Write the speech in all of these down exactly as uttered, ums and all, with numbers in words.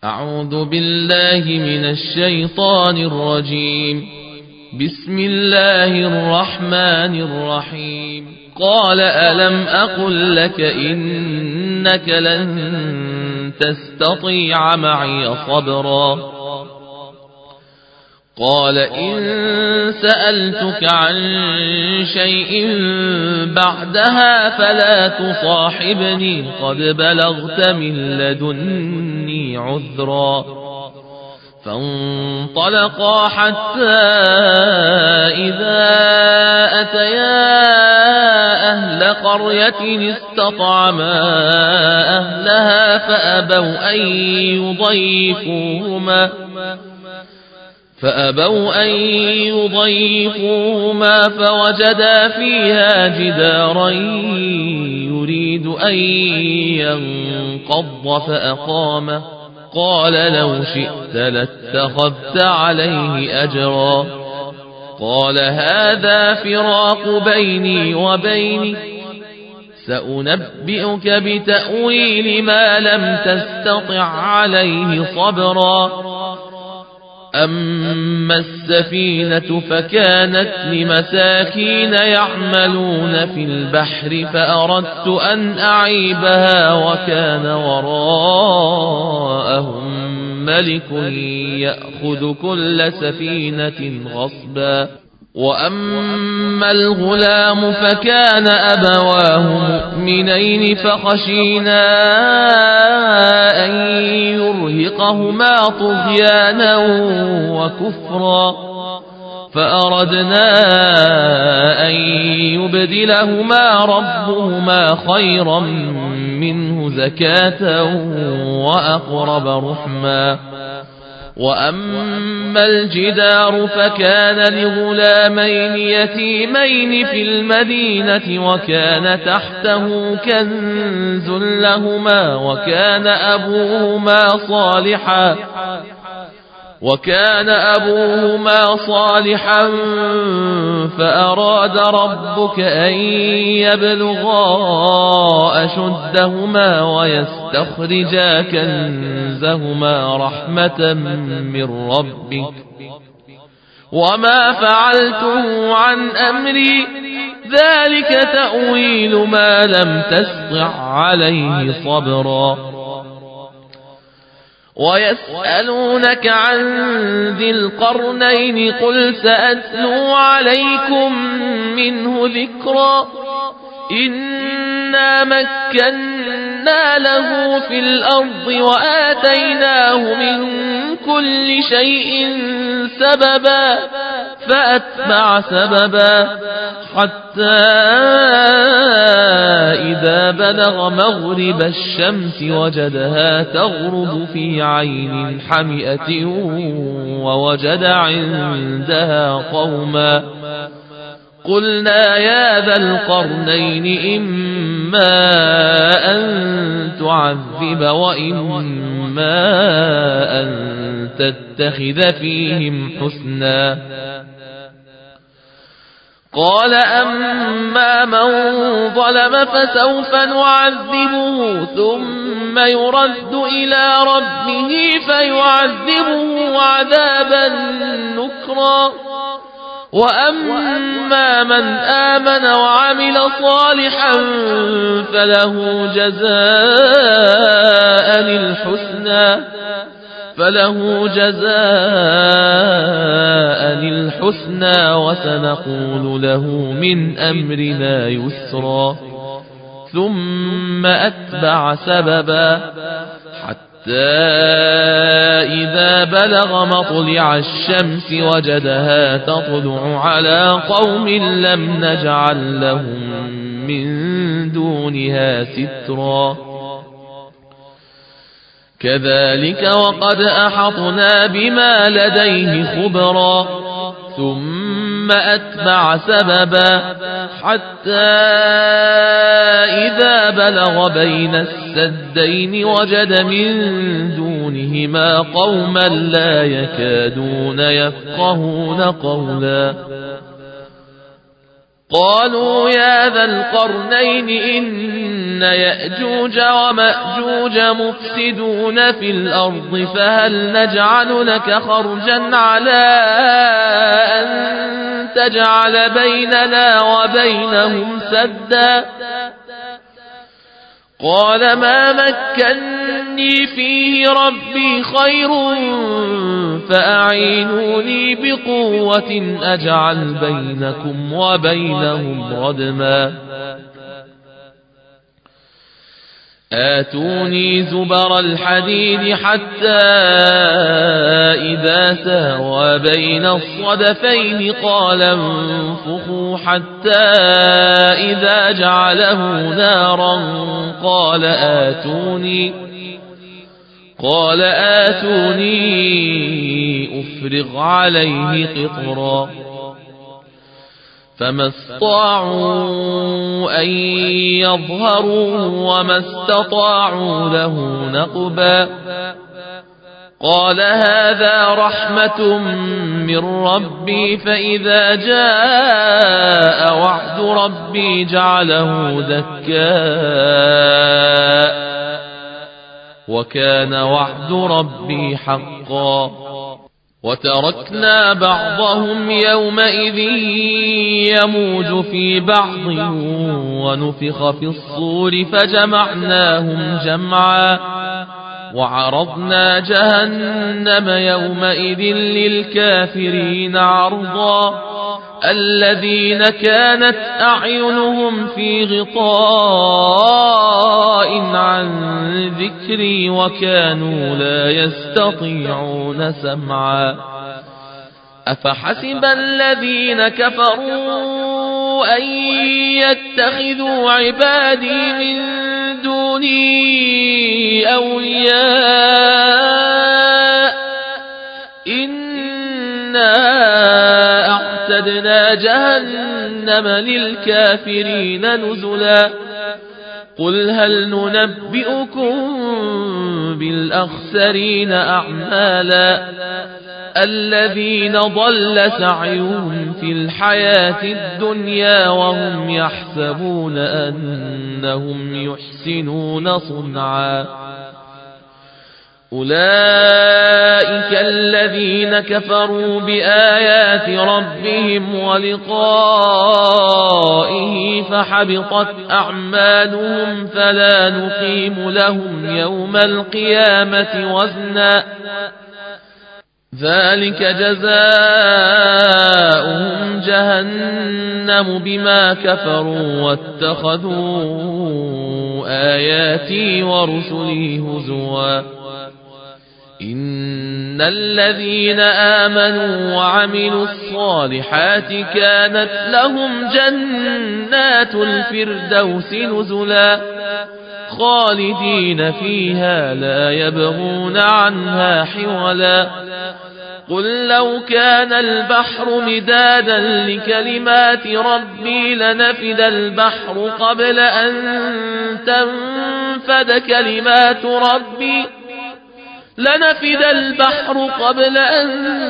أعوذ بالله من الشيطان الرجيم. بسم الله الرحمن الرحيم. قال ألم أقل لك إنك لن تستطيع معي صبرا قال إن سألتك عن شيء بعدها فلا تصاحبني قد بلغت من لدني عذرا فانطلقا حتى إذا أتيا أهل قرية استطعما أهلها فأبوا أن يضيفوهما فأبوا أن يضيفوهما فوجدا فيها جدارا يريد أن ينقض فأقامه قال لو شئت لاتخذت عليه أجرا قال هذا فراق بيني وبينك سأنبئك بتأويل ما لم تستطع عليه صبرا أما السفينة فكانت لمساكين يعملون في البحر فأردت أن أعيبها وكان وراءهم ملك يأخذ كل سفينة غصبا وأما الغلام فكان أبواه مؤمنين فخشينا أن يرهقهما طغيانا وكفرا فأردنا أن يبدلهما ربهما خيرا منه زكاة وأقرب رحما وأما الجدار فكان لغلامين يتيمين في المدينة وكان تحته كنز لهما وكان أبوهما صالحا وكان أبوهما صالحا فأراد ربك أن يبلغا أشدهما ويستخرجا كنزهما رحمة من ربك وما فعلته عن أمري ذلك تأويل ما لم تستطع عليه صبرا ويسألونك عن ذي القرنين قل سأتلو عليكم منه ذكرا إنا مكنا له في الأرض وآتيناه من كل شيء سببا فأتبع سببا حتى إذا بلغ مغرب الشمس وجدها تغرب في عين حمئة ووجد عندها قوما قلنا يا ذا القرنين إما أن تعذب وإما أن تتخذ فيهم حسنا قال أما من ظلم فسوف نعذبه ثم يرد إلى ربه فيعذبه عذابا نكرا وأما من آمن وعمل صالحا فله جزاء الحسنى فله جزاء الحسنى وسنقول له من أمرنا يسرا ثم أتبع سببا حتى إذا بلغ مطلع الشمس وجدها تطلع على قوم لم نجعل لهم من دونها سترا كذلك وقد أحطنا بما لديه خبرا ثم أتبع سببا حتى إذا بلغ بين السدين وجد من دونهما قوما لا يكادون يفقهون قولا قالوا يا ذا القرنين إن يأجوج ومأجوج مفسدون في الأرض فهل نجعل لك خرجا على أن تجعل بيننا وبينهم سدا قال ما مكني فيه ربي خير فأعينوني بقوة أجعل بينكم وبينهم ردما آتوني زبر الحديد حتى إذا ساوى بين الصدفين قال انفخوا حتى إذا جعله نارا قال آتوني قال آتوني أفرغ عليه قطرا فما استطاعوا أن يظهروا وما استطاعوا له نقبا قال هذا رحمة من ربي فإذا جاء وعد ربي جعله دكاء وكان وعد ربي حقا وتركنا بعضهم يومئذ يموج في بعض ونفخ في الصور فجمعناهم جمعا وعرضنا جهنم يومئذ للكافرين عرضا الذين كانت أعينهم في غطاء عن ذكري وكانوا لا يستطيعون سمعا أفحسب الذين كفروا أن يتخذوا عبادي من دوني أولياء إنا أعتدنا جهنم للكافرين نزلا قل هل ننبئكم بالأخسرين أعمالا الذين ضل سعيهم في الحياة الدنيا وهم يحسبون أنهم يحسنون صنعا أولئك الذين كفروا بآيات ربهم ولقائه فحبطت أعمالهم فلا نقيم لهم يوم القيامة وزنا ذلك جزاؤهم جهنم بما كفروا واتخذوا آياتي ورسلي هزوا إن الذين آمنوا وعملوا الصالحات كانت لهم جنات الفردوس نزلا خالدين فيها لا يبغون عنها حولا قل لو كان البحر مدادا لكلمات ربي لنفد البحر قبل أن تنفد كلمات ربي لنفد البحر قبل أن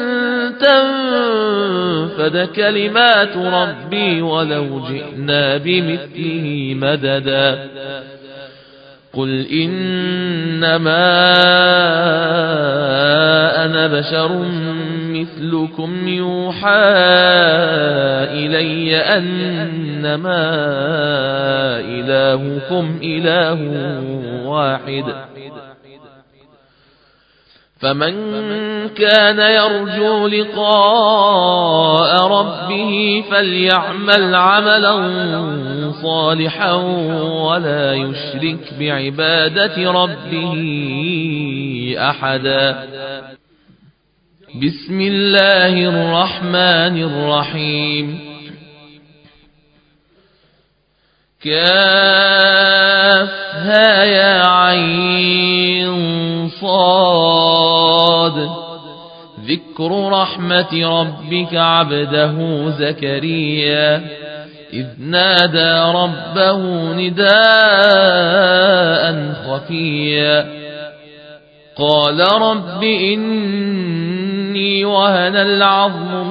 تنفد كلمات ربي ولو جئنا بمثله مددا قل إنما أنا بشر مثلكم يوحى إلي أنما إلهكم إله واحد فمن كان يرجو لقاء ربه فليعمل عملا صالحا ولا يشرك بعبادة ربه أحدا بسم الله الرحمن الرحيم كافها يا عين صاد ذكر رحمة ربك عبده زكريا إذ نادى ربه نداء خفيا قال رب إني وهن العظم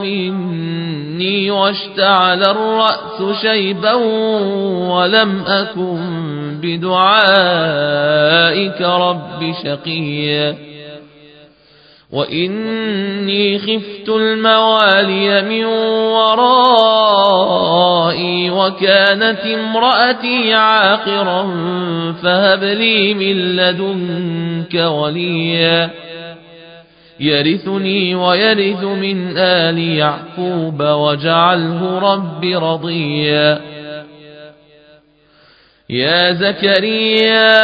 مني واشتعل الرأس شيبا ولم أكن بدعائك رب شقيا وإني خفت الموالي من ورائي وكانت امرأتي عاقرا فهب لي من لدنك وليا يرثني ويرث من آل يعقوب واجعله رب رضيا يا زكريا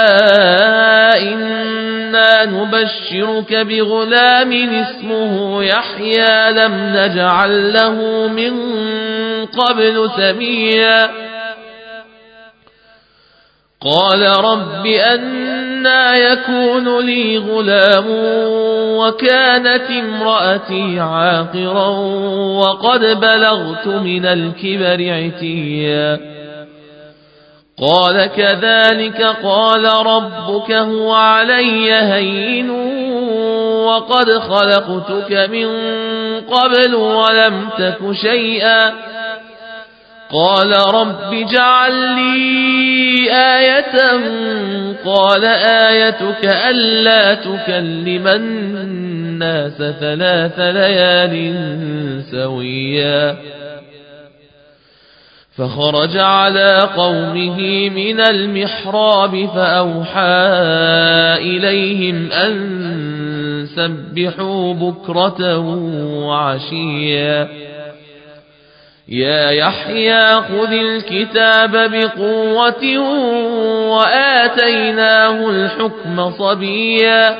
إنا نبشرك بغلام اسمه يحيى لم نجعل له من قبل سميا قال رب أنى يكون لي غلام وكانت امرأتي عاقرا وقد بلغت من الكبر عتيا قال كذلك قال ربك هو علي هين وقد خلقتك من قبل ولم تك شيئا قال رب اجعل لي آية قال آيتك ألا تكلم الناس ثلاث ليال سويا فخرج على قومه من المحراب فأوحى إليهم أن سبحوا بكرة وعشيا يا يحيى خذ الكتاب بقوة وآتيناه الحكم صبيا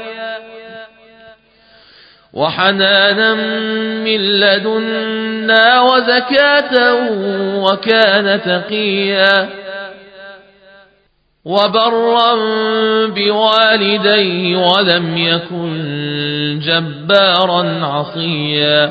وحنانا من لدنا وزكاة وكان تقيا وبرا بوالديه ولم يكن جبارا عصيا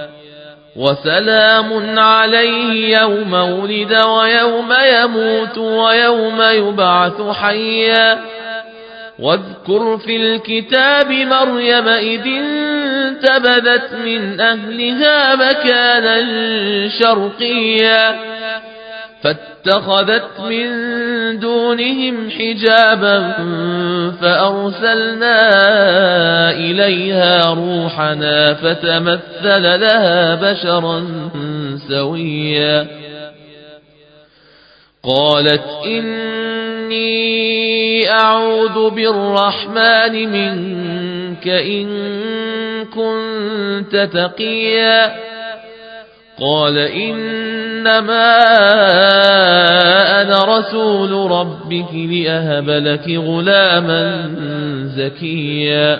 وسلام عليه يوم ولد ويوم يموت ويوم يبعث حيا واذكر في الكتاب مريم إذ انتبذت من أهلها مكانا شرقيا فاتخذت من دونهم حجابا فأرسلنا إليها روحنا فتمثل لها بشرا سويا قالت إني أعوذ بالرحمن منك إن كنت تقيا قال إنما أنا رسول ربك لأهب لك غلاما زكيا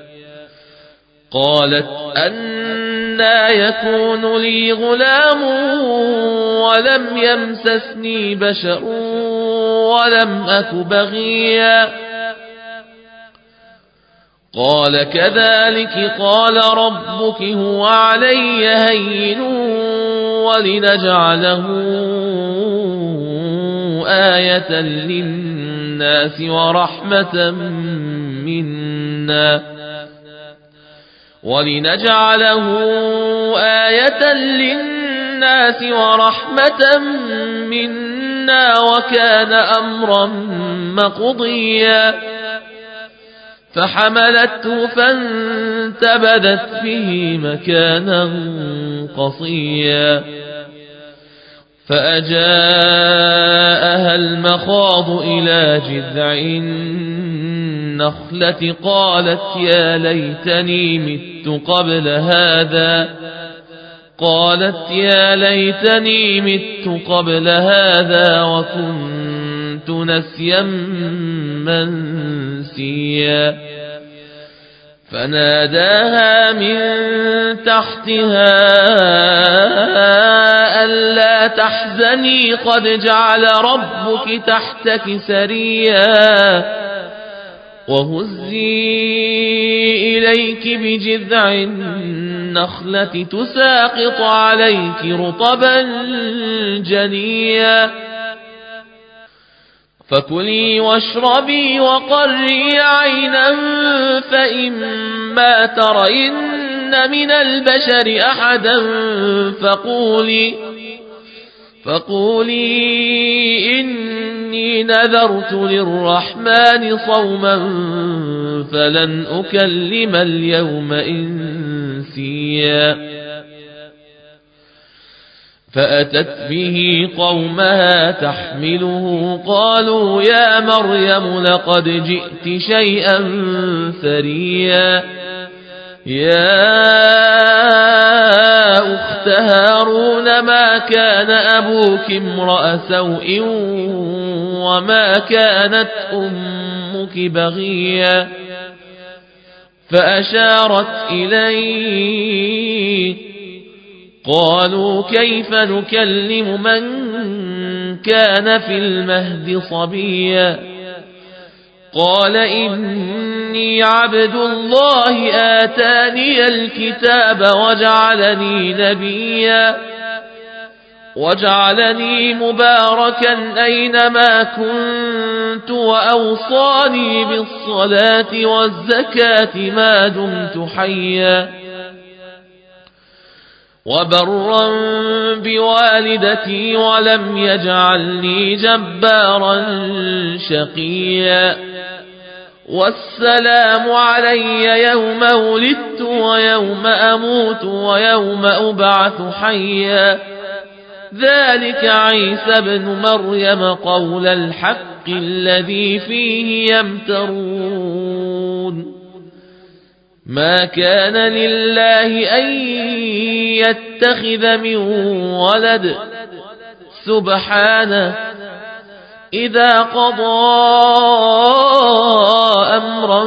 قالت أنى يكون لي غلام ولم يمسسني بشر ولم أك بغيا قال كذلك قال ربك هو علي هين ولنجعله آية للناس ورحمة منا ولنجعله آية للناس ورحمة منا وكان أمرا مقضيا فحملته فانتبذت به مكانا قصيا فأجاءها المخاض إلى جذع النخلة قالت يا ليتني مت قبل هذا قالت يا ليتني مت قبل هذا وكنت نسيا منسيا فناداها من تحتها ألا تحزني قد جعل ربك تحتك سريا وهزي إليك بجذع النخلة تساقط عليك رطبا جنيا فكلي واشربي وقري عينا فإما ترين من البشر أحدا فقولي فقولي إني نذرت للرحمن صوما فلن أكلم اليوم إنسيا. فأتت به قومها تحمله قالوا يا مريم لقد جئت شيئا فريا. يا أخت هارون ما كان أبوك امرأ سوء وما كانت أمك بغيا. فأشارت إليه قالوا كيف نكلم من كان في المهد صبيا. قال إني عبد الله آتاني الكتاب وجعلني نبيا وجعلني مباركا أينما كنت وأوصاني بالصلاة والزكاة ما دمت حيا وبرا بوالدتي ولم يجعلني جبارا شقيا. والسلام علي يوم ولدت ويوم أموت ويوم أبعث حيا. ذلك عيسى بن مريم قول الحق الذي فيه يمترون. ما كان لله أن يتخذ من ولد سبحانه إذا قضى أمرا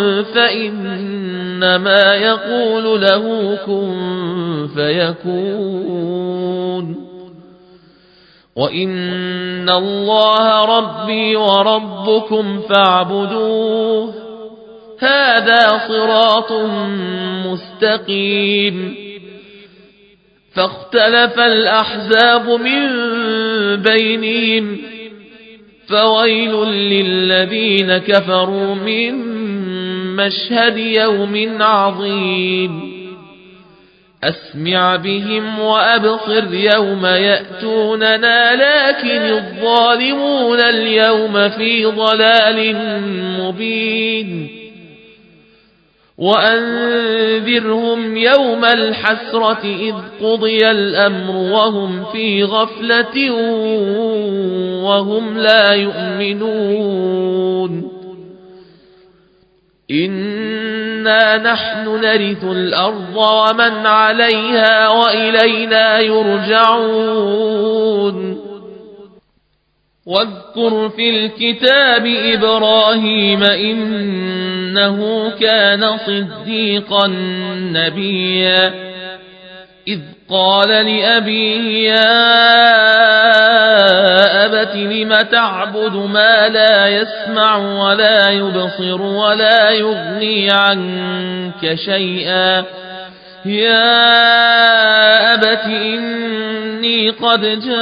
فإنما يقول له كن فيكون. وإن الله ربي وربكم فاعبدوه هذا صراط مستقيم. فاختلف الأحزاب من بينهم فويل للذين كفروا من مشهد يوم عظيم. أسمع بهم وأبصر يوم يأتوننا لكن الظالمون اليوم في ضلال مبين. وأنذرهم يوم الحسرة إذ قضي الأمر وهم في غفلة وهم لا يؤمنون. إنا نحن نرث الأرض ومن عليها وإلينا يرجعون. واذكر في الكتاب إبراهيم إنه كان صديقا نبيا. إذ قال لأبيه يا أبت لم تعبد ما لا يسمع ولا يبصر ولا يغني عنك شيئا. يا أبت إني قد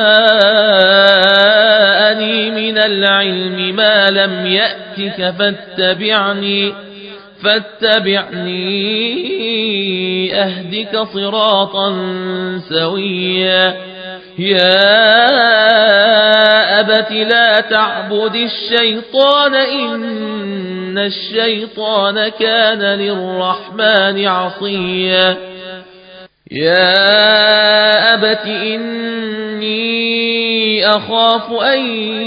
جاءني من العلم ما لم يأتك فاتبعني فاتبعني أهدك صراطا سويا. يا أبت لا تعبد الشيطان إن الشيطان كان للرحمن عصيا. يا أبت إني أخاف أن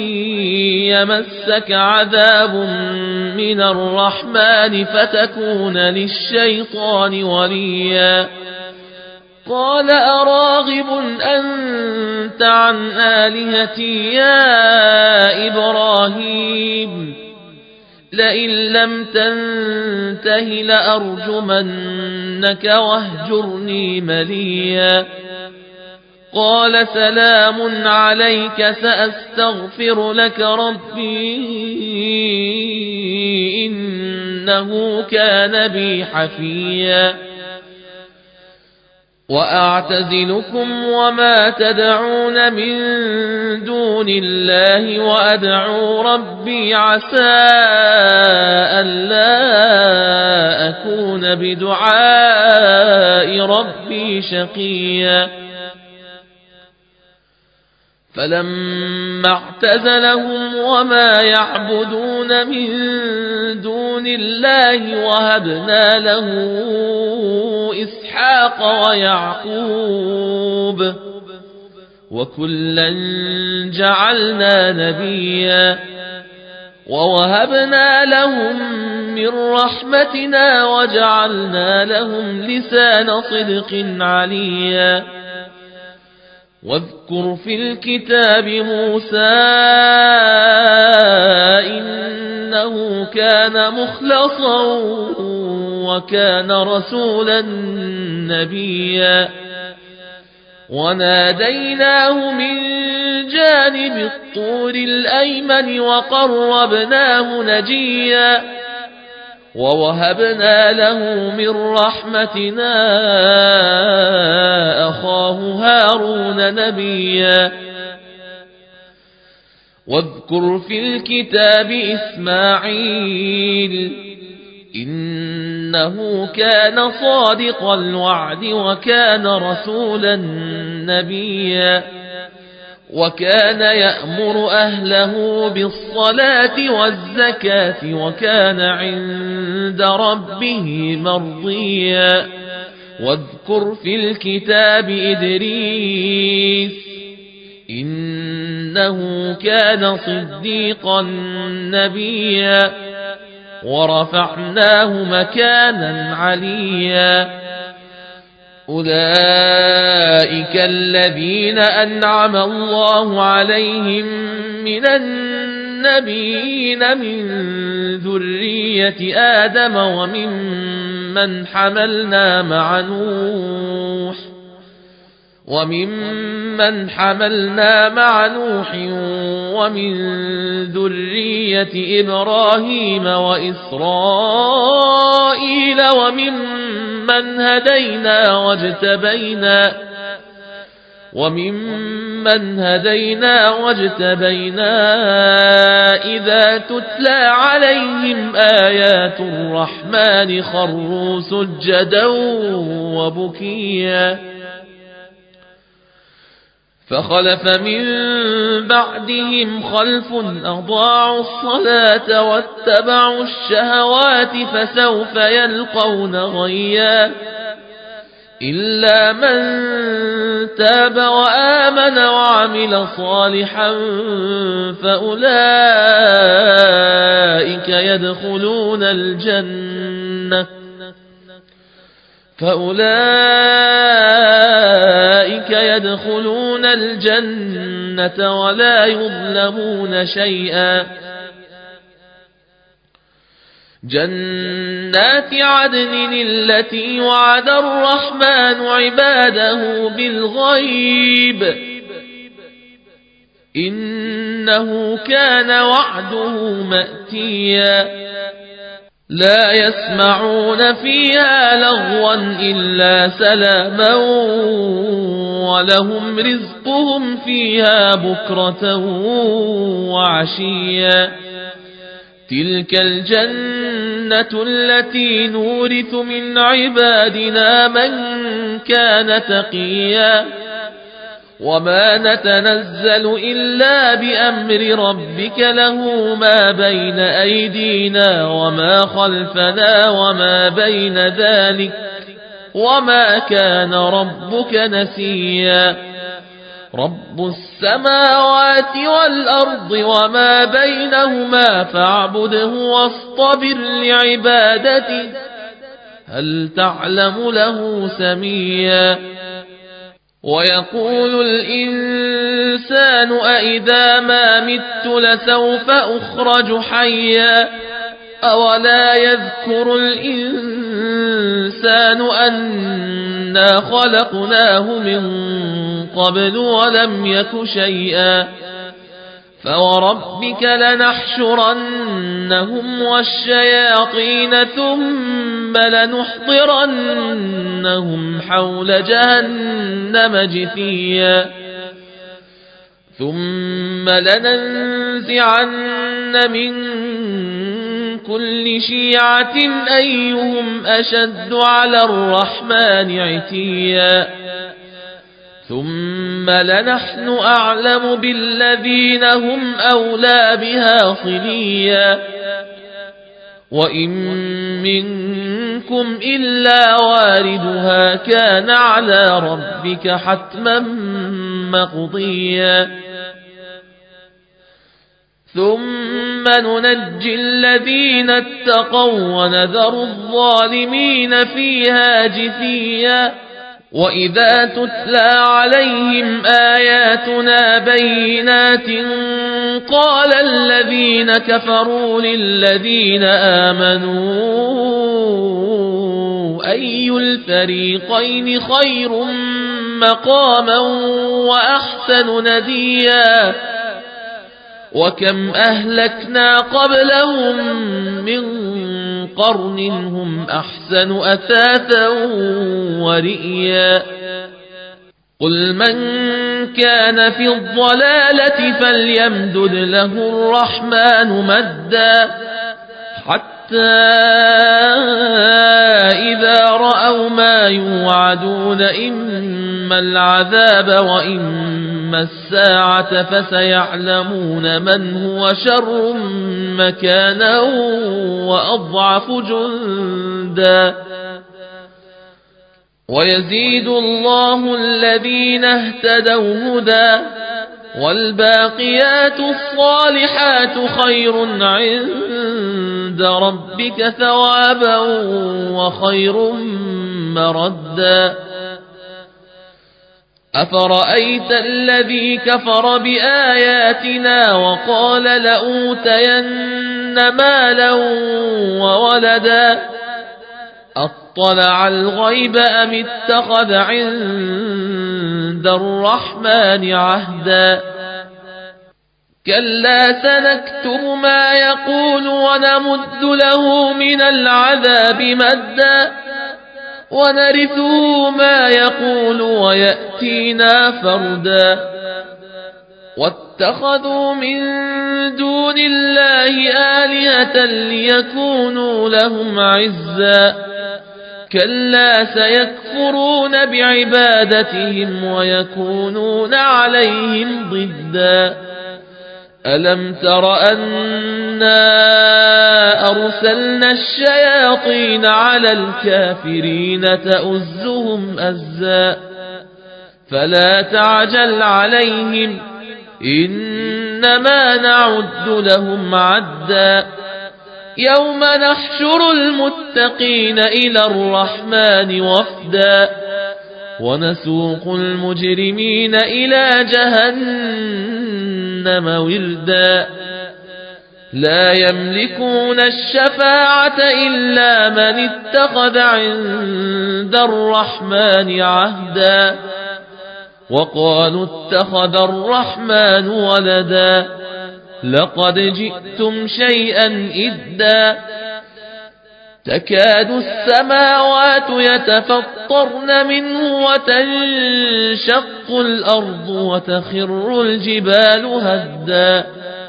يمسك عذاب من الرحمن فتكون للشيطان وليا. قال أراغب أنت عن آلهتي يا إبراهيم لئن لم تنته لأرجمنك واهجرني مليا. قال سلام عليك سأستغفر لك ربي إنه كان بي حفيا. وأعتزلكم وما تدعون من دون الله وأدعو ربي عسى ألا أكون بدعاء ربي شقيا. فلما اعتزلهم وما يعبدون من دون الله وهبنا له إسحاق ويعقوب وكلا جعلنا نبيا ووهبنا لهم من رحمتنا وجعلنا لهم لسان صدق عليا واذكر في الكتاب موسى إنه كان مخلصا وكان رسولا نبيا وناديناه من جانب الطور الأيمن وقربناه نجيا ووهبنا له من رحمتنا أخاه هارون نبيا واذكر في الكتاب إسماعيل إنه كان صادق الوعد وكان رسولا نبيا وكان يأمر أهله بالصلاة والزكاة وكان عند ربه مرضيا واذكر في الكتاب إدريس إنه كان صديقا نبيا ورفعناه مكانا عليا أولئك الذين أنعم الله عليهم من النبيين من ذرية آدم وممن حملنا مع نوح وممن حملنا مع نوح ومن ذرية إبراهيم وإسرائيل وممن هدينا واجتبينا وممن هدينا واجتبينا إذا تتلى عليهم آيات الرحمن خروا سجدا وبكيا فخلف من بعدهم خلف أضاعوا الصلاة واتبعوا الشهوات فسوف يلقون غيا إلا من تاب وآمن وعمل صالحا فأولئك يدخلون الجنة فأولئك يدخلون الجنة ولا يظلمون شيئا جنات عدن التي وعد الرحمن عباده بالغيب إنه كان وعده مأتيا لا يسمعون فيها لغوا إلا سلاما ولهم رزقهم فيها بكرة وعشيا تلك الجنة التي نورث من عبادنا من كان تقيا وما نتنزل إلا بأمر ربك له ما بين أيدينا وما خلفنا وما بين ذلك وما كان ربك نسيا رب السماوات والأرض وما بينهما فاعبده واصطبر لعبادته هل تعلم له سميا ويقول الإنسان أإذا ما مت لسوف أخرج حيا أولا يذكر الإنسان أنا خلقناه من قبل ولم يك شيئا فوربك لنحشرنهم والشياطين ثم لنحضرنهم حول جهنم جثيا ثم لننزعن من كل شيعة أيهم أشد على الرحمن عتيا ثم لنحن أعلم بالذين هم أولى بها صليا وإن منكم إلا واردها كان على ربك حتما مقضيا ثم ننجي الذين اتقوا ونذر الظالمين فيها جثيا وإذا تتلى عليهم آياتنا بينات قال الذين كفروا للذين آمنوا أي الفريقين خير مقاما وأحسن نديا وكم أهلكنا قبلهم من قرن هم أحسن أثاثا ورئيا قل من كان في الضلالة فليمدد له الرحمن مدا حتى إذا رأوا ما يوعدون إما العذاب وإما الساعة فسيعلمون من هو شر مكانا وأضعف جندا ويزيد الله الذين اهتدوا هدى والباقيات الصالحات خير عند ربك ثوابا وخير مردا أفرأيت الذي كفر بآياتنا وقال لأوتين مالا وولدا أطلع الغيب أم اتخذ عند الرحمن عهدا كلا سنكتب ما يقول ونمد له من العذاب مدا ونرثه ما يقول ويأتينا فردا واتخذوا من دون الله آلهة ليكونوا لهم عزا كلا سيكفرون بعبادتهم ويكونون عليهم ضدا ألم تر أنا أرسلنا الشياطين على الكافرين تؤزهم أزا فلا تعجل عليهم إنما نعد لهم عدا يوم نحشر المتقين إلى الرحمن وفدا ونسوق المجرمين إلى جهنم وردا لا يملكون الشفاعة إلا من اتخذ عند الرحمن عهدا وقالوا اتخذ الرحمن ولدا لقد جئتم شيئا إدا تكاد السماوات يتفطرن منه وتنشق الأرض وتخر الجبال هدا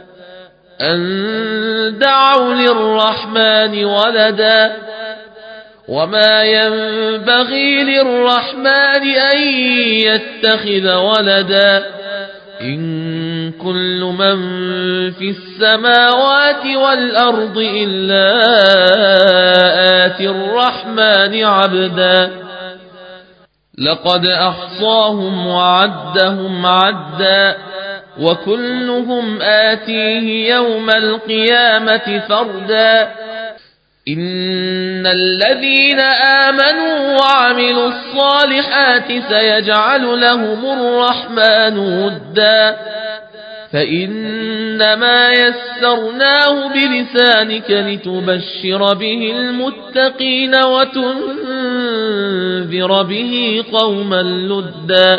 أن دعوا للرحمن ولدا وما ينبغي للرحمن أن يتخذ ولدا إن كل من في السماوات والأرض إلا آتي الرحمن عبدا لقد أحصاهم وعدهم عدا وكلهم آتيه يوم القيامة فردا إن الذين آمنوا وعملوا الصالحات سيجعل لهم الرحمن ودا فإنما يسرناه بلسانك لتبشر به المتقين وتنذر به قوما لدا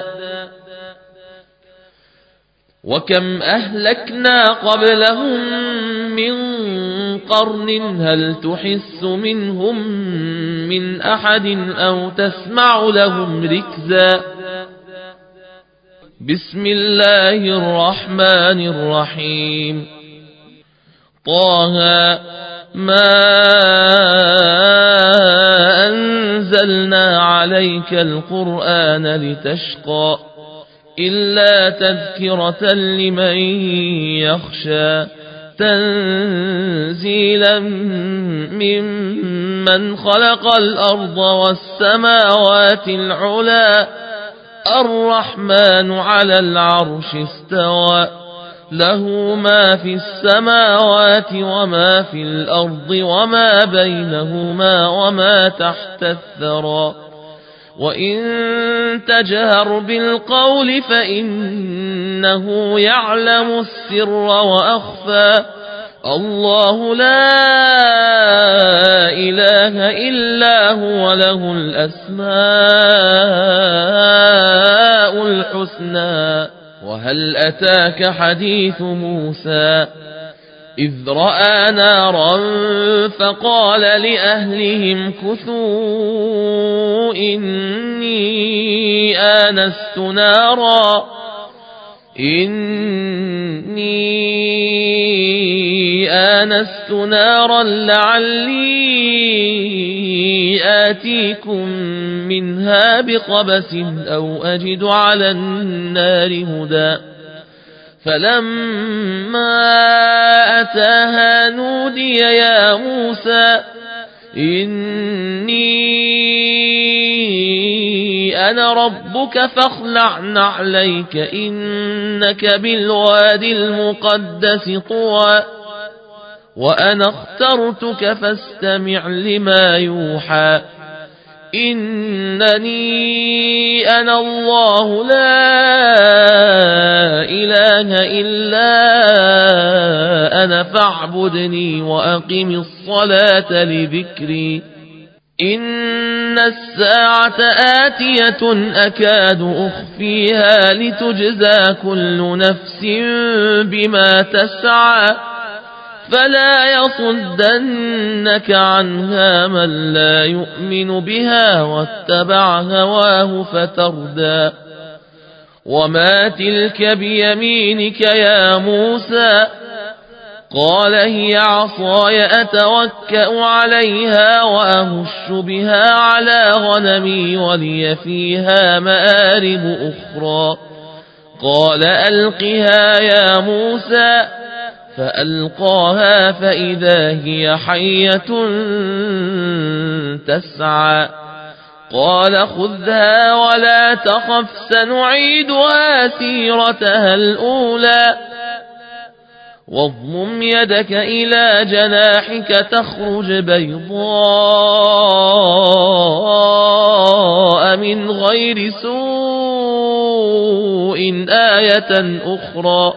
وكم أهلكنا قبلهم من قرن هل تحس منهم من أحد أو تسمع لهم ركزا بسم الله الرحمن الرحيم طه ما أنزلنا عليك القرآن لتشقى إلا تذكرة لمن يخشى تنزيلا ممن خلق الأرض والسماوات العلى الرحمن على العرش استوى له ما في السماوات وما في الأرض وما بينهما وما تحت الثرى وإن تجهر بالقول فإنه يعلم السر وأخفى الله لا إله إلا هو له الأسماء الحسنى وهل أتاك حديث موسى إذ رأى نارا فقال لأهلهم كثوا إني آنست نارا إني آنست نارا لعلي آتيكم منها بقبس أو أجد على النار هدى فلما أتاها نودي يا موسى إني أنا ربك فاخلع نعليك إنك بالواد المقدس طوى وأنا اخترتك فاستمع لما يوحى إنني أنا الله لا إله إلا أنا فاعبدني وأقم الصلاة لذكري إن الساعة آتية أكاد أخفيها لتجزى كل نفس بما تسعى فلا يصدنك عنها من لا يؤمن بها واتبع هواه فتردى وما تلك بيمينك يا موسى قال هي عصاي أتوكأ عليها وأهش بها على غنمي ولي فيها مآرب أخرى قال ألقها يا موسى فألقاها فإذا هي حية تسعى قال خذها ولا تخف سنعيدها سيرتها الأولى واضمم يدك إلى جناحك تخرج بيضاء من غير سوء آية أخرى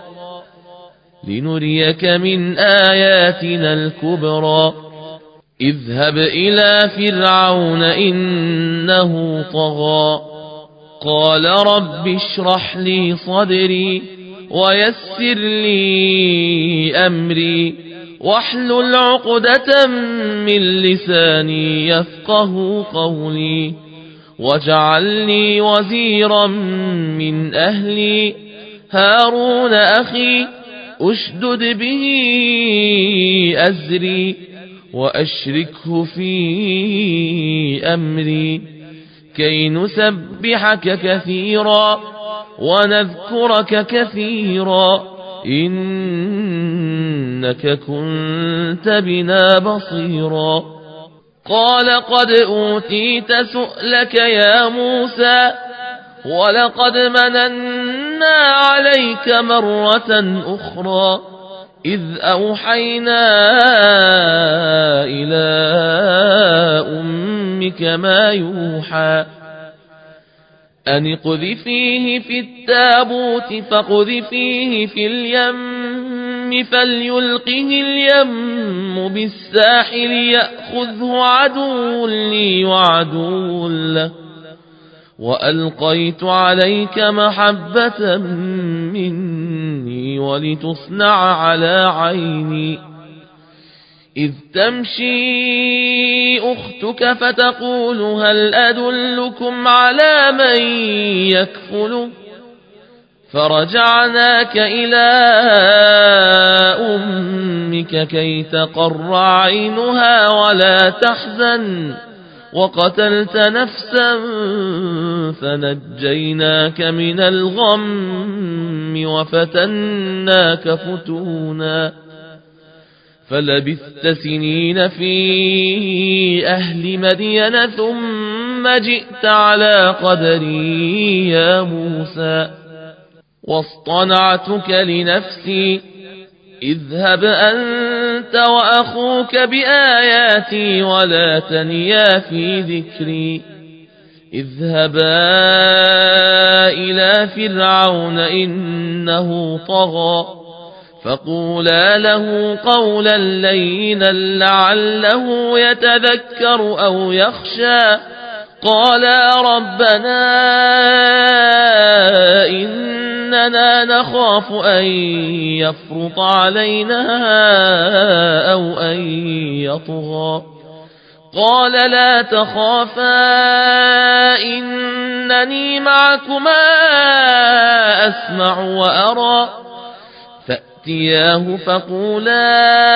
لنريك من آياتنا الكبرى اذهب إلى فرعون إنه طغى قال رب اشرح لي صدري ويسر لي أمري واحلل عقدة من لساني يفقه قولي واجعل لي وزيرا من أهلي هارون أخي أشدد به أزري وأشركه في أمري كي نسبحك كثيرا ونذكرك كثيرا إنك كنت بنا بصيرا قال قد أوتيت سؤلك يا موسى ولقد مننا عليك مرة أخرى إذ أوحينا إلى أمك ما يوحى أن اقذفيه في التابوت فاقذفيه في اليم فليلقه اليم بالساحل يأخذه عدو لي وعدو له وألقيت عليك محبة مني ولتصنع على عيني إذ تمشي أختك فتقول هل أدلكم على من يكفله فرجعناك إلى أمك كي تقر عينها ولا تحزن وقتلت نفسا فنجيناك من الغم وفتناك فتونا فلبثت سنين في أهل مدين ثم جئت على قدري يا موسى واصطنعتك لنفسي اذهب أنت وأخوك بآياتي ولا تنيا في ذكري اذهبا إلى فرعون إنه طغى فقولا له قولا لينا لعله يتذكر أو يخشى قالا ربنا إننا نخاف أن يفرط علينا أو أن يطغى قال لا تخافا إنني معكما أسمع وأرى فأتياه فقولا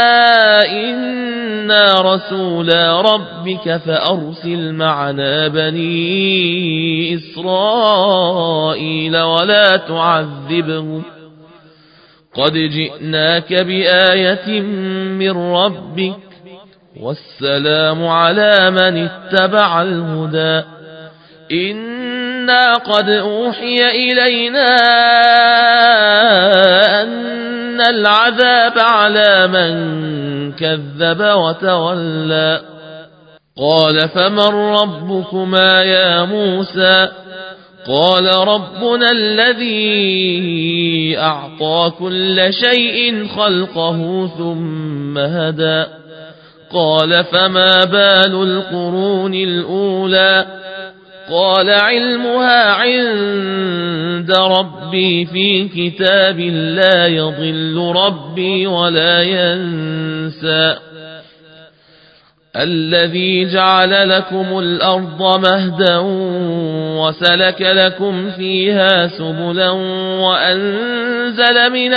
إنا رسولا ربك فأرسل معنا بني إسرائيل ولا تعذبهم قد جئناك بآية من ربك والسلام على من اتبع الهدى إنا قد أوحي إلينا أن العذاب على من كذب وتولى قال فمن ربكما يا موسى قال ربنا الذي أعطى كل شيء خلقه ثم هدى قال فما بال القرون الأولى قال علمها عند ربي في كتاب لا يضل ربي ولا ينسى الذي جعل لكم الأرض مهدا وسلك لكم فيها سبلا وأنزل من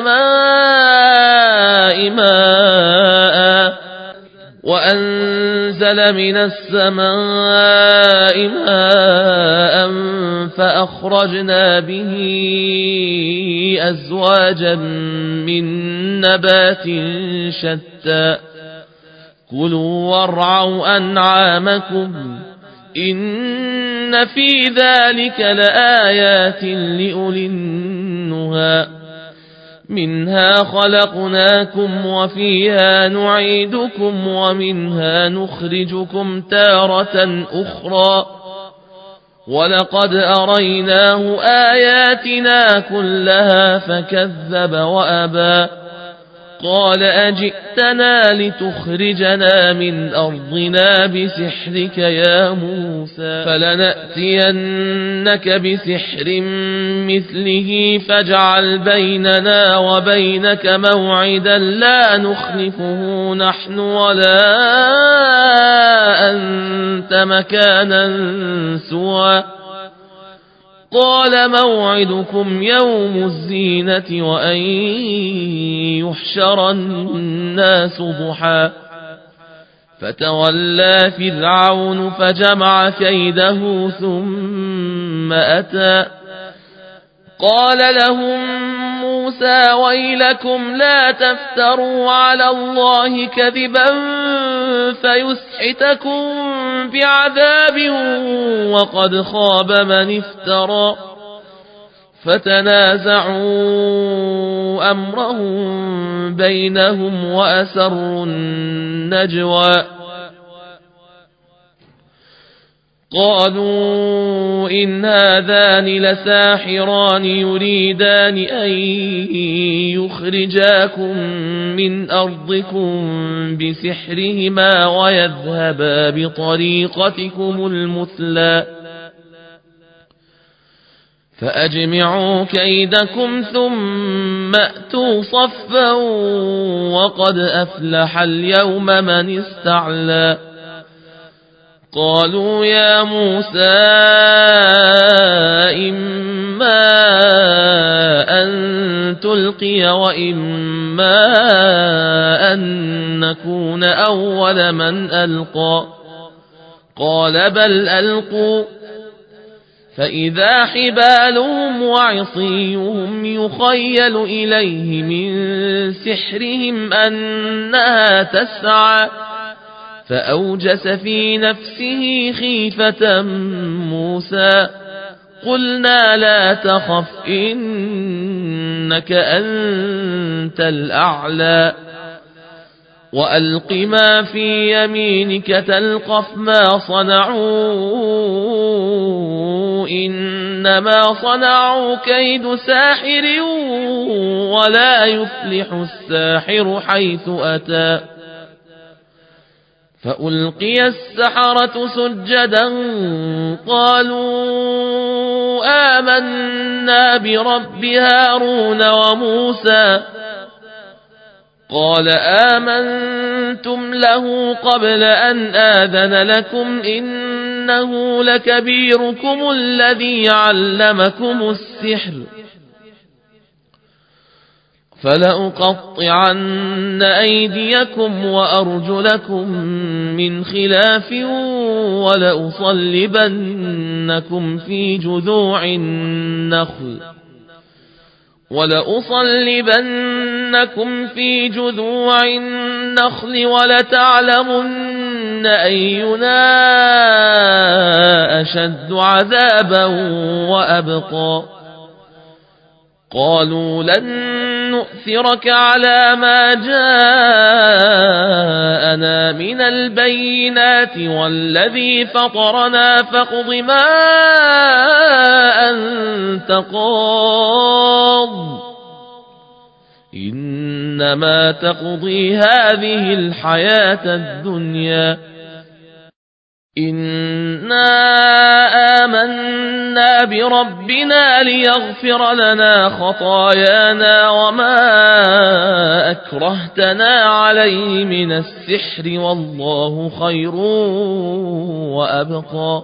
السماء ماء وأنزل من السماء ماء فأخرجنا به أزواجا من نبات شتى كلوا وارعوا أنعامكم إن في ذلك لآيات لأولي النهى منها خلقناكم وفيها نعيدكم ومنها نخرجكم تارة أخرى ولقد أريناه آياتنا كلها فكذب وأبى قال أجئتنا لتخرجنا من أرضنا بسحرك يا موسى فلنأتينك بسحر مثله فاجعل بيننا وبينك موعدا لا نخلفه نحن ولا أنت مكانا سوى قال موعدكم يوم الزينة وأن يحشر الناس ضحى فتولى فرعون فجمع كيده ثم أتى قال لهم موسى ويلكم لا تفتروا على الله كذبا فيسحتكم بعذاب وقد خاب من افترى فتنازعوا أمرهم بينهم وأسروا النجوى قالوا إن هذان لساحران يريدان أن يخرجاكم من أرضكم بسحرهما ويذهبا بطريقتكم المثلى فأجمعوا كيدكم ثم أتوا صفا وقد أفلح اليوم من استعلى قالوا يا موسى إما أن تلقي وإما أن نكون أول من ألقى قال بل ألقوا فإذا حبالهم وعصيهم يخيل إليه من سحرهم أنها تسعى فأوجس في نفسه خيفة موسى قلنا لا تخف إنك أنت الأعلى وألق ما في يمينك تلقف ما صنعوا إنما صنعوا كيد ساحر ولا يفلح الساحر حيث أتى فألقي السحرة سجدا قالوا آمنا برب هارون وموسى قال آمنتم له قبل أن آذن لكم إنه لكبيركم الذي علمكم السحر فلأقطعن أيديكم وأرجلكم من خلاف ولأصلبنكم في جذوع النخل ولأصلبنكم في جذوع النخل ولتعلمن أينا أشد عذابا وأبقى قالوا لن نؤثرك على ما جاءنا من البينات والذي فطرنا فاقض ما أنت قاض إنما تقضي هذه الحياة الدنيا إنا آمنا بربنا ليغفر لنا خطايانا وما أكرهتنا عليه من السحر والله خير وأبقى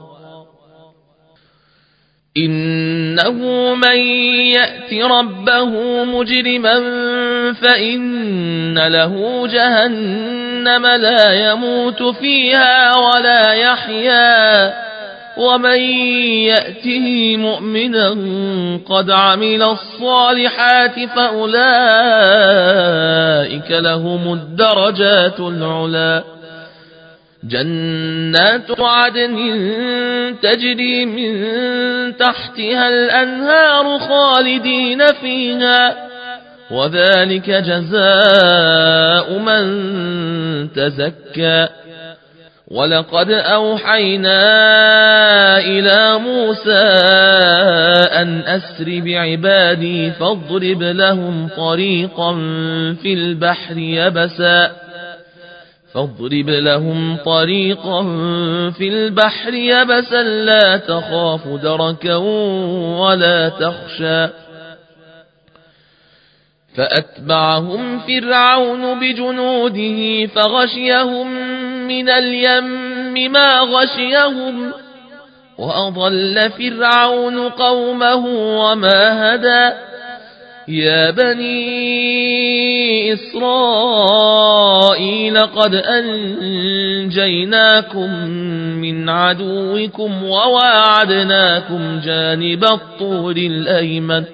إنه من يأت ربه مجرما فإن له جهنم لا يموت فيها ولا يحيا ومن يأته مؤمنا قد عمل الصالحات فأولئك لهم الدرجات العلى جنات عدن تجري من تحتها الأنهار خالدين فيها وذلك جزاء من تزكى ولقد أوحينا إلى موسى أن أسر بعبادي فاضرب لهم طريقا في البحر يبسا فاضرب لهم طريقا في البحر يبسا لا تخاف دركا ولا تخشى فأتبعهم فرعون بجنوده فغشيهم من اليم ما غشيهم وأضل فرعون قومه وما هدى يا بني إسرائيل قد أنجيناكم من عدوكم وواعدناكم جانب الطور الأيمن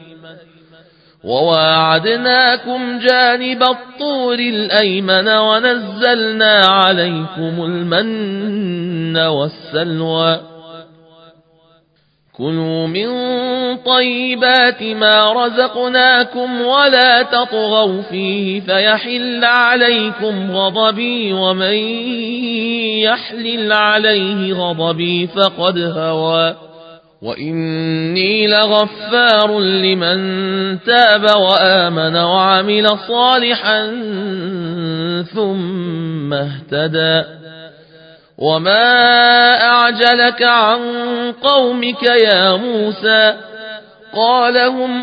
وواعدناكم جانب الطور الأيمن ونزلنا عليكم المن والسلوى كلوا من طيبات ما رزقناكم ولا تطغوا فيه فيحل عليكم غضبي ومن يحلل عليه غضبي فقد هوى وإني لغفار لمن تاب وآمن وعمل صالحا ثم اهتدى وما أعجلك عن قومك يا موسى قال هم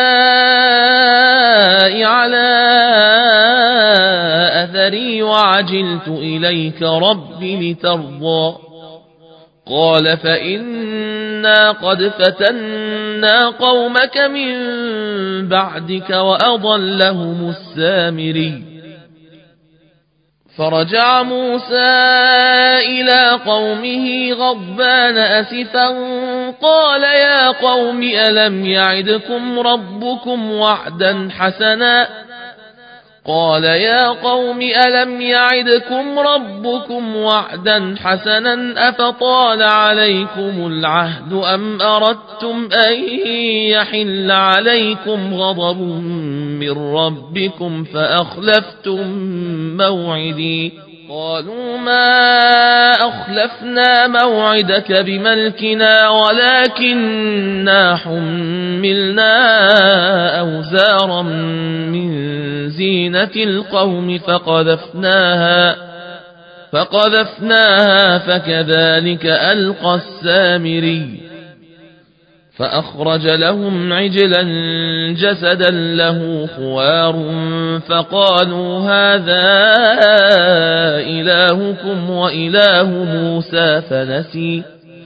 أولئك على أثري وعجلت إليك رب لترضى قال فإنا قد فتنا قومك من بعدك وأضلهم السامري فرجع موسى إلى قومه غضبان أسفا قال يا قوم ألم يعدكم ربكم وعدا حسنا قال يا قوم ألم يعدكم ربكم وعدا حسنا أفطال عليكم العهد أم أردتم أن يحل عليكم غضب من ربكم فأخلفتم موعدي قالوا ما أخلفنا موعدك بملكنا ولكننا حملنا أوزارا من زينة القوم فقذفناها فقذفناها فكذلك ألقى السامري فأخرج لهم عجلا جسدا له خوار فقالوا هذا إلهكم وإله موسى فنسي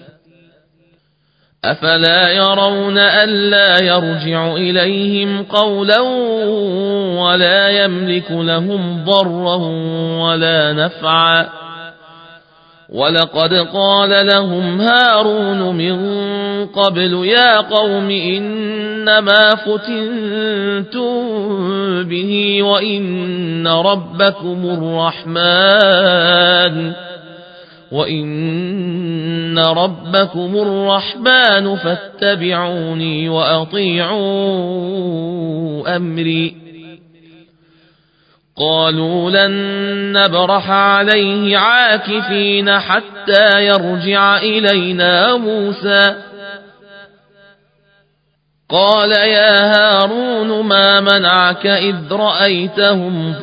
أفلا يرون ألا يرجع إليهم قولا ولا يملك لهم ضرا ولا نفعا ولقد قال لهم هارون من قبل يا قوم إنما فتنتم به وإن ربكم الرحمن وإن ربكم الرحمن فاتبعوني وأطيعوا أمري قالوا لن نبرح عليه عاكفين حتى يرجع إلينا موسى قال يا هارون ما منعك إذ رأيتهم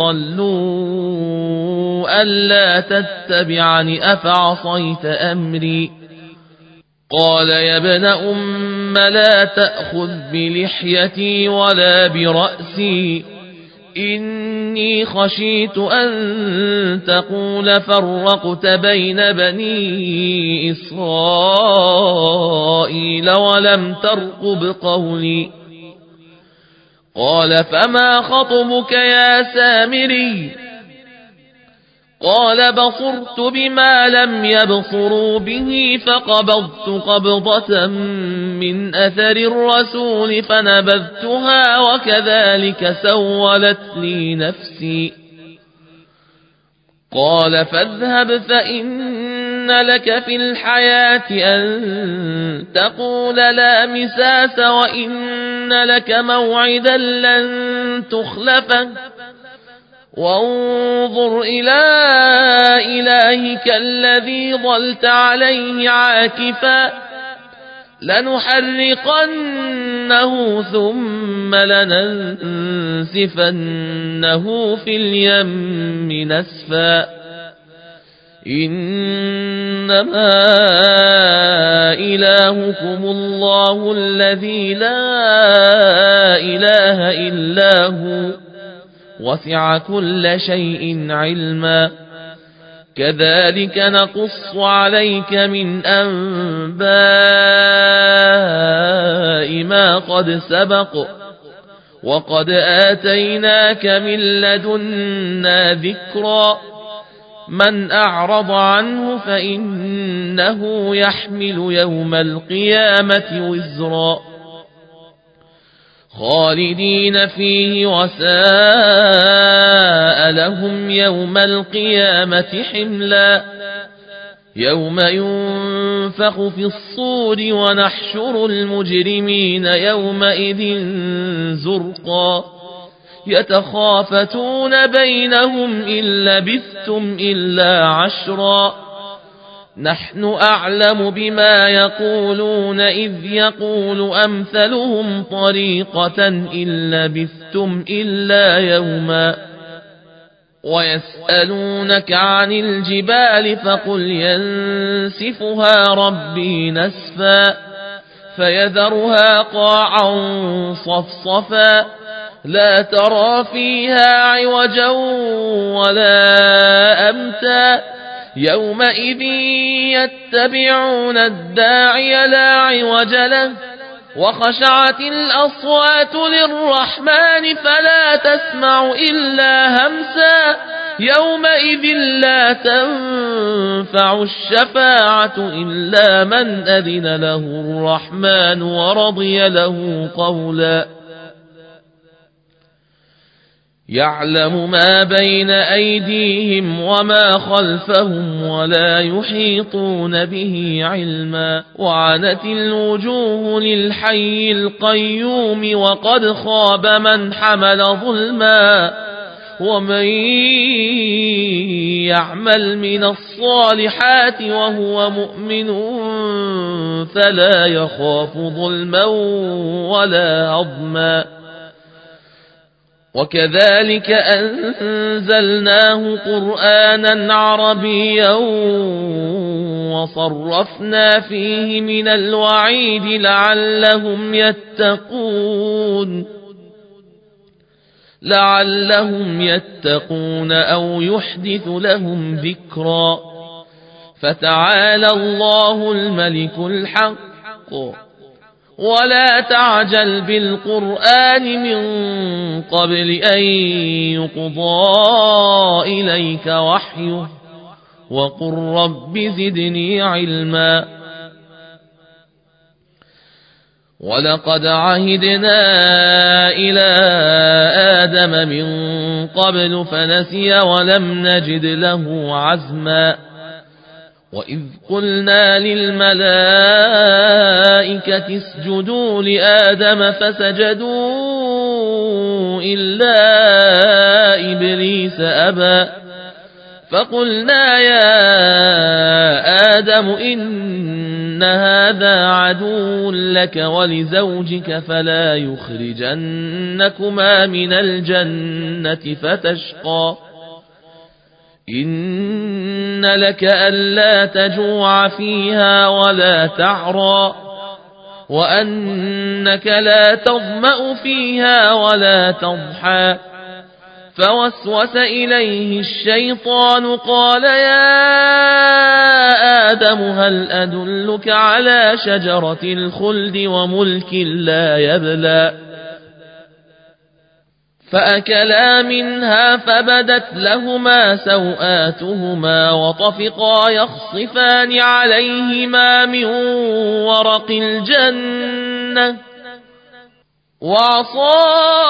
ضلوا ألا تتبعني أفعصيت أمري قال يا ابن أم لا تأخذ بلحيتي ولا برأسي إني خشيت أن تقول فرقت بين بني إسرائيل ولم ترقب قولي قال فما خطبك يا سامري قال بصرت بما لم يبصروا به فقبضت قبضة من أثر الرسول فنبذتها وكذلك سولت لي نفسي قال فاذهب فإن لك في الحياة أن تقول لا مساس وإن لك موعدا لن تخلفه وانظر إلى إلهك الذي ظلت عليه عاكفا لنحرقنه ثم لننسفنه في اليم نسفا إنما إلهكم الله الذي لا إله إلا هو وسع كل شيء علما كذلك نقص عليك من أنباء ما قد سبق وقد آتيناك من لدنا ذكرا من أعرض عنه فإنه يحمل يوم القيامة وزرا خالدين فيه وساء لهم يوم القيامة حملا يوم ينفخ في الصور ونحشر المجرمين يومئذ زرقا يتخافتون بينهم إن لبثتم إلا عشرا نحن أعلم بما يقولون إذ يقول أمثلهم طريقة إن لبثتم إلا يوما ويسألونك عن الجبال فقل ينسفها ربي نسفا فيذرها قاعا صفصفا لا ترى فيها عوجا ولا أمتا يومئذ يتبعون الداعي لا عوج له وخشعت الأصوات للرحمن فلا تسمع إلا همسا يومئذ لا تنفع الشفاعة إلا من أذن له الرحمن ورضي له قولا يعلم ما بين أيديهم وما خلفهم ولا يحيطون به علما وعنت الوجوه للحي القيوم وقد خاب من حمل ظلما ومن يعمل من الصالحات وهو مؤمن فلا يخاف ظلما ولا هضما وكذلك أنزلناه قرآنا عربيا وصرفنا فيه من الوعيد لعلهم يتقون لعلهم يتقون أو يحدث لهم ذكرا فتعالى الله الملك الحق ولا تعجل بالقرآن من قبل أن يقضى إليك وحيه وقل رب زدني علما ولقد عهدنا إلى آدم من قبل فنسي ولم نجد له عزما وإذ قلنا للملائكة اسجدوا لآدم فسجدوا إلا إبليس أبى فقلنا يا آدم إن هذا عدو لك ولزوجك فلا يخرجنكما من الجنة فتشقى إن لك ألا تجوع فيها ولا تعرى وأنك لا تظمأ فيها ولا تضحى فوسوس إليه الشيطان قال يا آدم هل أدلك على شجرة الخلد وملك لا يبلى فأكلا منها فبدت لهما سوآتهما وطفقا يخصفان عليهما من ورق الجنة وعصى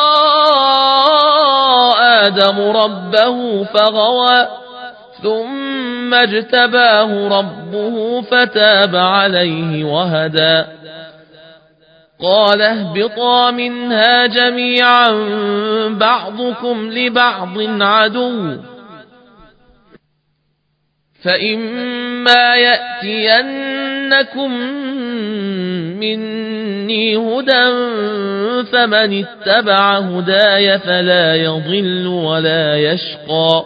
آدم ربه فغوى ثم اجتباه ربه فتاب عليه وهدى قال اهبطا منها جميعا بعضكم لبعض عدو فإما يأتينكم مني هدى فمن اتبع هداي فلا يضل ولا يشقى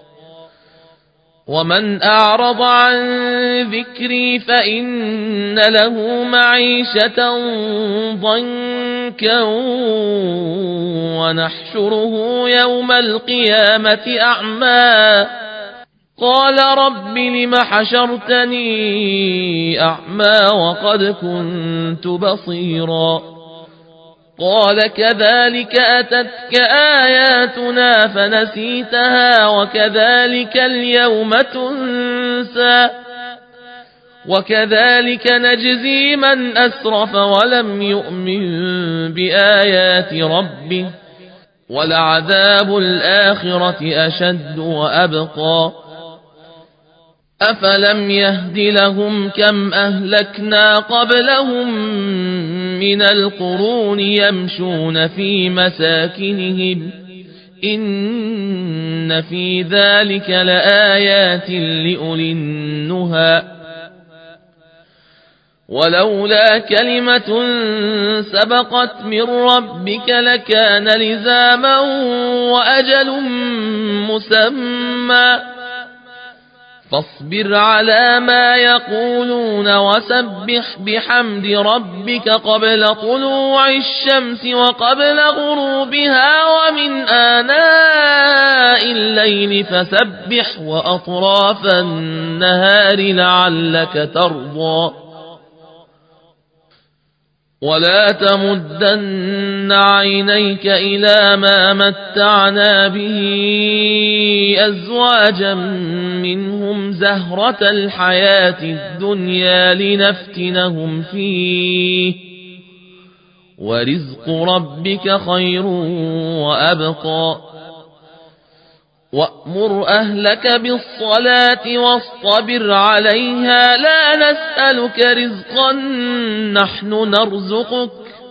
ومن أعرض عن ذكري فإن له معيشة ضنكا ونحشره يوم القيامة أعمى قال رب لم حشرتني أعمى وقد كنت بصيرا قال كذلك أتتك آياتنا فنسيتها وكذلك اليوم تنسى وكذلك نجزي من أسرف ولم يؤمن بآيات ربه ولعذاب الآخرة أشد وأبقى أفلم يهد لهم كم أهلكنا قبلهم من القرون يمشون في مساكنهم إن في ذلك لآيات لأولي النهى ولولا كلمة سبقت من ربك لكان لزاما وأجل مسمى فاصبر على ما يقولون وسبح بحمد ربك قبل طلوع الشمس وقبل غروبها ومن آناء الليل فسبح وأطراف النهار لعلك ترضى ولا تمدن عينيك إلى ما متعنا به أزواجا منهم زهرة الحياة الدنيا لنفتنهم فيه ورزق ربك خير وأبقى وأمر أهلك بالصلاة واصطبر عليها لا نسألك رزقا نحن نرزقك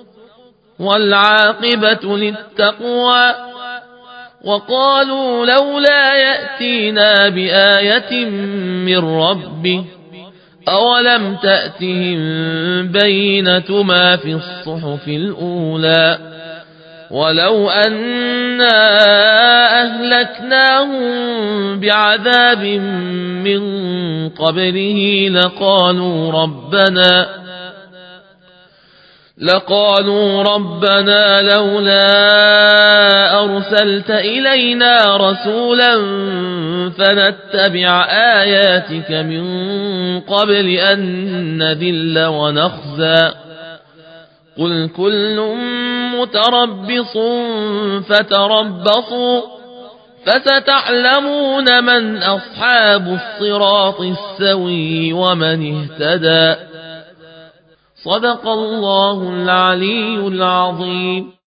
والعاقبة للتقوى وقالوا لولا يأتينا بآية من ربه أولم تأتهم بينة ما في الصحف الأولى ولو أنا أهلكناهم بعذاب من قبله لقالوا ربنا لقالوا ربنا لولا أرسلت إلينا رسولا فنتبع آياتك من قبل أن نذل ونخزى قل كل متربص فتربصوا فستعلمون من أصحاب الصراط السوي ومن اهتدى صدق الله العلي العظيم.